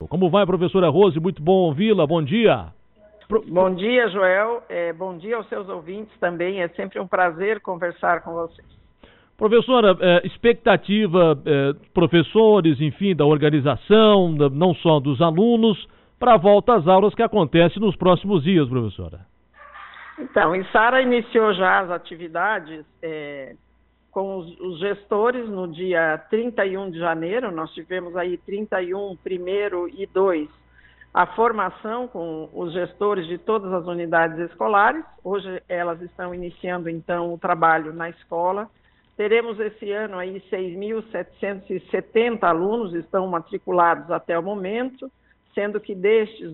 Como vai, professora Rose? Muito bom ouvi-la. Bom dia. Bom dia, Joel. Bom dia aos seus ouvintes também. É sempre um prazer conversar com vocês. Professora, expectativa, professores, enfim, da organização, não só dos alunos, para a volta às aulas que acontece nos próximos dias, professora. Então, Içara iniciou já as atividades com os gestores no dia 31 de janeiro. Nós tivemos aí 31, 1º e 2, a formação com os gestores de todas as unidades escolares. Hoje elas estão iniciando, então, o trabalho na escola. Teremos esse ano aí 6.770 alunos estão matriculados até o momento, sendo que destes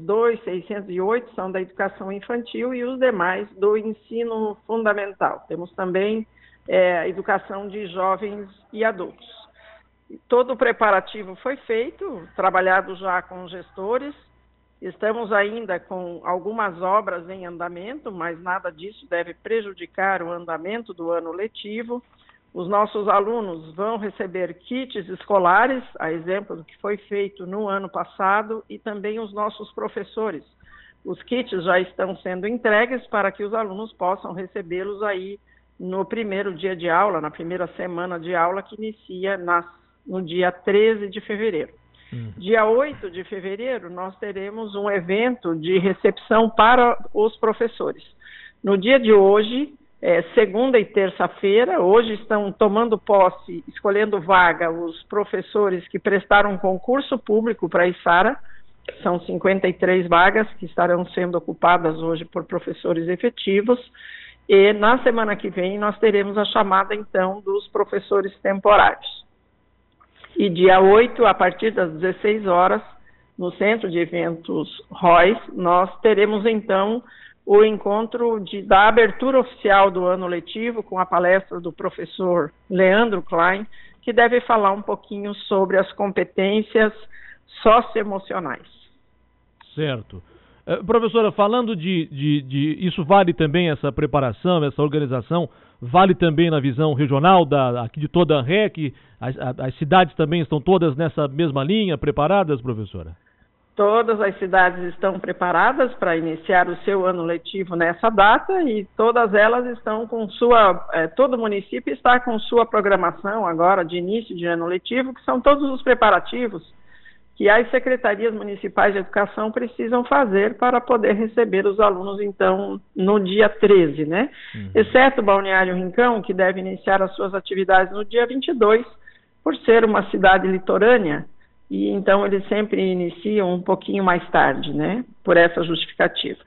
608 são da educação infantil e os demais do ensino fundamental. Temos também a educação de jovens e adultos. Todo o preparativo foi feito, trabalhado já com os gestores. Estamos ainda com algumas obras em andamento, mas nada disso deve prejudicar o andamento do ano letivo. Os nossos alunos vão receber kits escolares, a exemplo do que foi feito no ano passado, e também os nossos professores. Os kits já estão sendo entregues para que os alunos possam recebê-los aí no primeiro dia de aula, na primeira semana de aula, que inicia no dia 13 de fevereiro. Dia 8 de fevereiro, nós teremos um evento de recepção para os professores. No dia de hoje, segunda e terça-feira, hoje estão tomando posse, escolhendo vaga, os professores que prestaram um concurso público para a Içara. São 53 vagas que estarão sendo ocupadas hoje por professores efetivos. E na semana que vem nós teremos a chamada, então, dos professores temporários. E dia 8, a partir das 16 horas, no Centro de Eventos Royce, nós teremos, então, o encontro da abertura oficial do ano letivo com a palestra do professor Leandro Klein, que deve falar um pouquinho sobre as competências socioemocionais. Certo. Professora, falando isso vale também, essa preparação, essa organização, vale também na visão regional aqui de toda a REC, as cidades também estão todas nessa mesma linha, preparadas, professora? Todas as cidades estão preparadas para iniciar o seu ano letivo nessa data e todas elas estão com todo município está com sua programação agora de início de ano letivo, que são todos os preparativos que as secretarias municipais de educação precisam fazer para poder receber os alunos, então, no dia 13, né? Exceto o Balneário Rincão, que deve iniciar as suas atividades no dia 22, por ser uma cidade litorânea, e então eles sempre iniciam um pouquinho mais tarde, né? Por essa justificativa.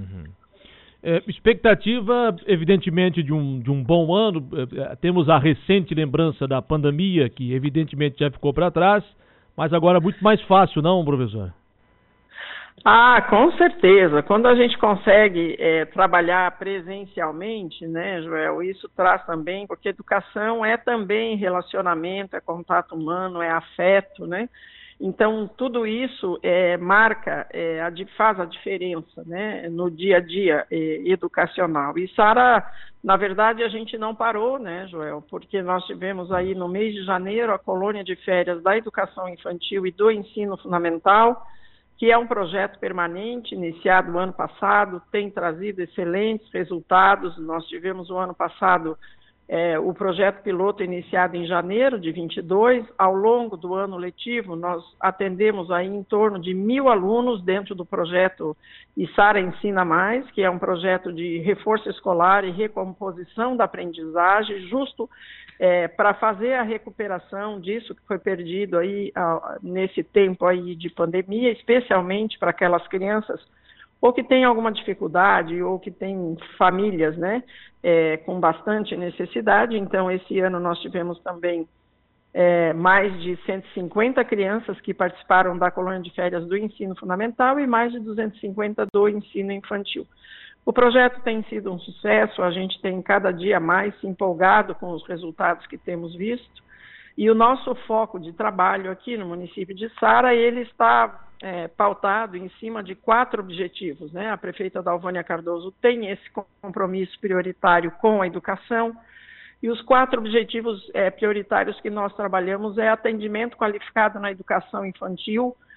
Expectativa, evidentemente, de um bom ano. Temos a recente lembrança da pandemia, que evidentemente já ficou para trás, mas agora é muito mais fácil, não, professor? Com certeza. Quando a gente consegue trabalhar presencialmente, né, Joel, isso traz também, porque educação é também relacionamento, é contato humano, é afeto, né? Então, tudo isso faz a diferença, né, no dia a dia educacional. E, Sara, na verdade, a gente não parou, né, Joel, porque nós tivemos aí no mês de janeiro a colônia de férias da educação infantil e do ensino fundamental, que é um projeto permanente, iniciado no ano passado, tem trazido excelentes resultados. Nós tivemos o ano passado o projeto piloto iniciado em janeiro de 22, ao longo do ano letivo nós atendemos aí em torno de 1.000 alunos dentro do projeto Içara Ensina Mais, que é um projeto de reforço escolar e recomposição da aprendizagem, justo para fazer a recuperação disso que foi perdido aí nesse tempo aí de pandemia, especialmente para aquelas crianças ou que tem alguma dificuldade, ou que tem famílias, né, com bastante necessidade. Então, esse ano nós tivemos também mais de 150 crianças que participaram da colônia de férias do ensino fundamental e mais de 250 do ensino infantil. O projeto tem sido um sucesso, a gente tem cada dia mais se empolgado com os resultados que temos visto, e o nosso foco de trabalho aqui no município de Içara, ele está pautado em cima de 4 objetivos, né? A prefeita Dalvânia Cardoso tem esse compromisso prioritário com a educação, e os 4 objetivos prioritários que nós trabalhamos é atendimento qualificado na educação infantil,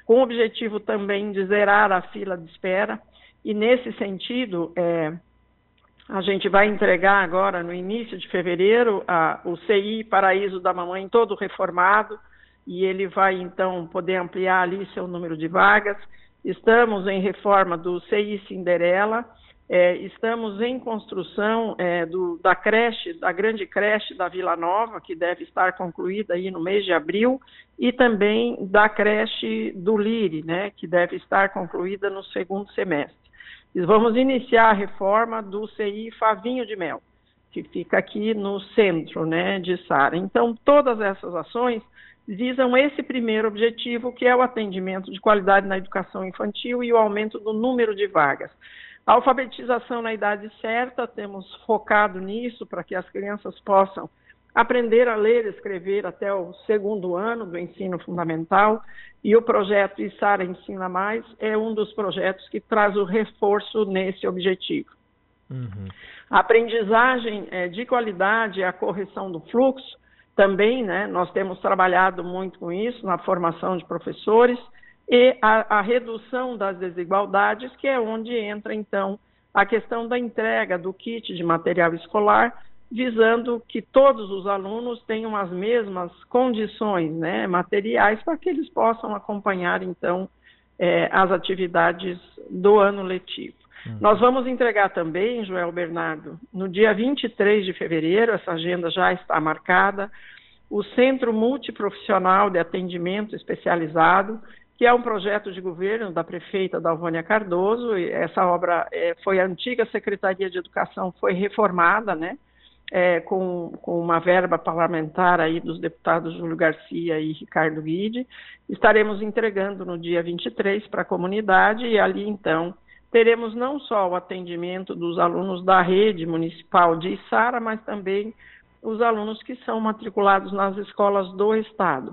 com o objetivo também de zerar a fila de espera. E nesse sentido, a gente vai entregar agora, no início de fevereiro, o CI Paraíso da Mamãe todo reformado, e ele vai, então, poder ampliar ali seu número de vagas. Estamos em reforma do CI Cinderela, estamos em construção da creche, da grande creche da Vila Nova, que deve estar concluída aí no mês de abril, e também da creche do Lire, né, que deve estar concluída no segundo semestre. E vamos iniciar a reforma do CI Favinho de Mel, que fica aqui no centro, né, de Sara. Então, todas essas ações visam esse primeiro objetivo, que é o atendimento de qualidade na educação infantil e o aumento do número de vagas. A alfabetização na idade certa, temos focado nisso para que as crianças possam aprender a ler e escrever até o segundo ano do ensino fundamental, e o projeto Sara Ensina Mais é um dos projetos que traz o reforço nesse objetivo. Uhum. A aprendizagem de qualidade, a correção do fluxo, também, né, nós temos trabalhado muito com isso na formação de professores, e a redução das desigualdades, que é onde entra, então, a questão da entrega do kit de material escolar, visando que todos os alunos tenham as mesmas condições, né, materiais, para que eles possam acompanhar, então, as atividades do ano letivo. Nós vamos entregar também, Joel Bernardo, no dia 23 de fevereiro, essa agenda já está marcada, o Centro Multiprofissional de Atendimento Especializado, que é um projeto de governo da prefeita Dalvânia Cardoso. E essa obra foi a antiga Secretaria de Educação, foi reformada, né, com uma verba parlamentar aí dos deputados Júlio Garcia e Ricardo Guide. Estaremos entregando no dia 23 para a comunidade, e ali, então, teremos não só o atendimento dos alunos da rede municipal de Içara, mas também os alunos que são matriculados nas escolas do Estado.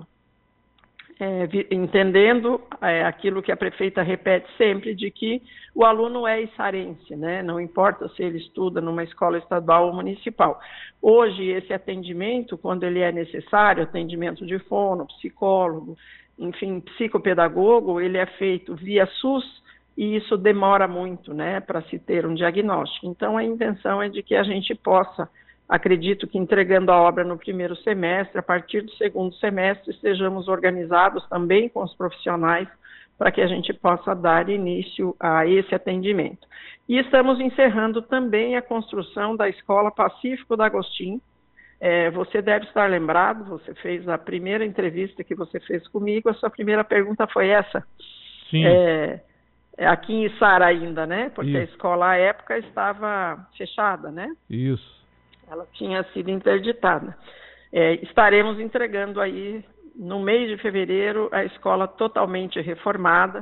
Entendendo aquilo que a prefeita repete sempre, de que o aluno é içarense, né? Não importa se ele estuda numa escola estadual ou municipal. Hoje, esse atendimento, quando ele é necessário, atendimento de fono, psicólogo, enfim, psicopedagogo, ele é feito via SUS, e isso demora muito, né, para se ter um diagnóstico. Então, a intenção é de que a gente possa, acredito que entregando a obra no primeiro semestre, a partir do segundo semestre, estejamos organizados também com os profissionais para que a gente possa dar início a esse atendimento. E estamos encerrando também a construção da Escola Pacífico D'Agostin. Você deve estar lembrado, você fez a primeira entrevista que você fez comigo, a sua primeira pergunta foi essa. Sim. Aqui em Içara ainda, né? Porque Isso. a escola à época estava fechada, né? Isso. Ela tinha sido interditada. Estaremos entregando aí, no mês de fevereiro, a escola totalmente reformada,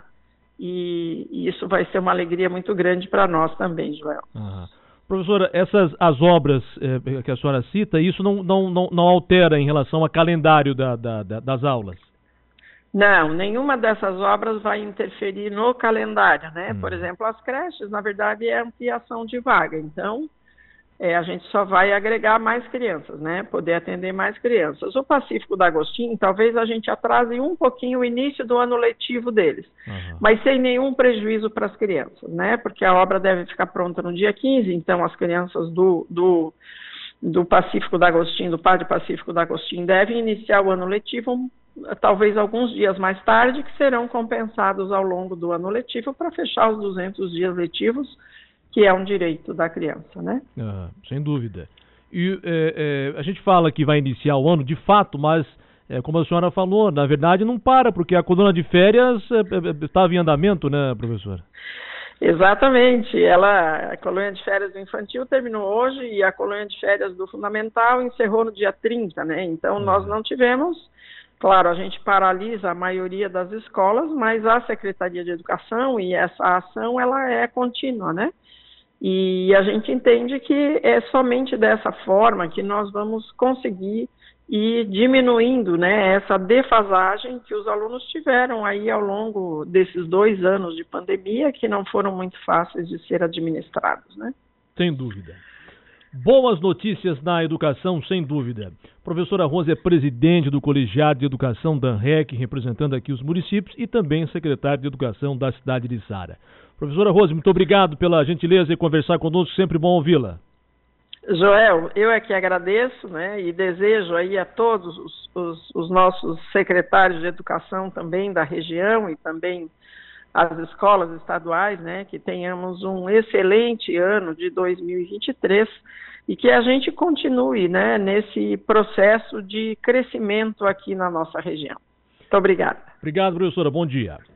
e isso vai ser uma alegria muito grande para nós também, Joel. Uhum. Professora, as obras que a senhora cita, isso não altera em relação ao calendário das aulas? Não, nenhuma dessas obras vai interferir no calendário, né? Por exemplo, as creches, na verdade, é ampliação de vaga. Então, a gente só vai agregar mais crianças, né? Poder atender mais crianças. O Pacífico D'Agostin, talvez a gente atrase um pouquinho o início do ano letivo deles, mas sem nenhum prejuízo para as crianças, né? Porque a obra deve ficar pronta no dia 15, então as crianças do Pacífico D'Agostin, do Padre Pacífico D'Agostin, devem iniciar o ano letivo talvez alguns dias mais tarde, que serão compensados ao longo do ano letivo para fechar os 200 dias letivos, que é um direito da criança, né? Sem dúvida. E a gente fala que vai iniciar o ano, de fato, mas, como a senhora falou, na verdade não para, porque a coluna de férias estava em andamento, né, professora? Exatamente. A colônia de férias do infantil terminou hoje, e a colônia de férias do fundamental encerrou no dia 30, né? Então, nós não tivemos. Claro, a gente paralisa a maioria das escolas, mas a Secretaria de Educação, e essa ação, ela é contínua, né? E a gente entende que é somente dessa forma que nós vamos conseguir ir diminuindo, né, essa defasagem que os alunos tiveram aí ao longo desses 2 anos de pandemia, que não foram muito fáceis de ser administrados, né? Sem dúvida. Boas notícias na educação, sem dúvida. Professora Rose é presidente do Colegiado de Educação da ANREC, representando aqui os municípios, e também secretária de Educação da cidade de Içara. Professora Rose, muito obrigado pela gentileza de conversar conosco, sempre bom ouvi-la. Joel, eu é que agradeço, né, e desejo aí a todos os nossos secretários de educação também da região e também as escolas estaduais, né, que tenhamos um excelente ano de 2023 e que a gente continue, né, nesse processo de crescimento aqui na nossa região. Muito obrigada. Obrigado, professora. Bom dia.